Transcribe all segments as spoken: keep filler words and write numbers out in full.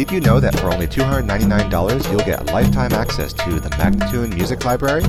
Did you know that for only two hundred ninety-nine dollars you'll get lifetime access to the Magnatune Music Library?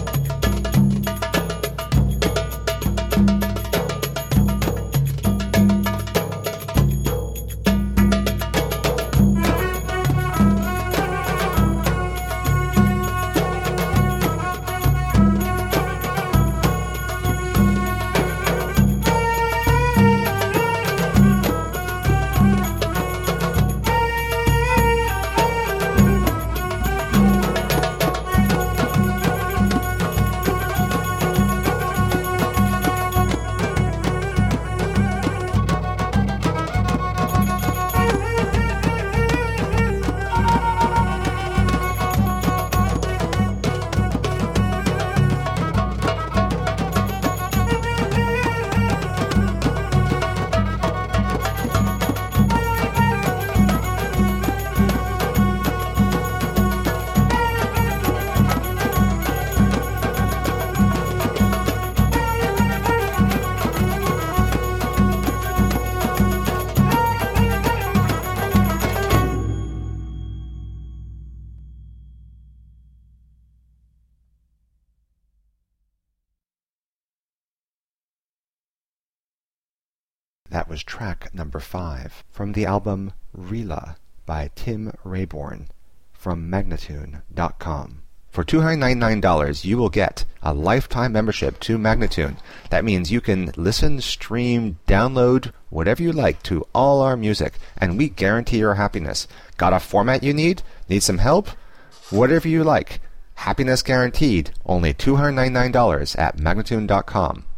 That was track number five from the album Rila by Tim Rayborn from Magnatune dot com. For two hundred ninety-nine dollars you will get a lifetime membership to Magnatune. That means you can listen, stream, download, whatever you like to all our music, and we guarantee your happiness. Got a format you need? Need some help? Whatever you like. Happiness guaranteed. Only two hundred ninety-nine dollars at Magnatune dot com.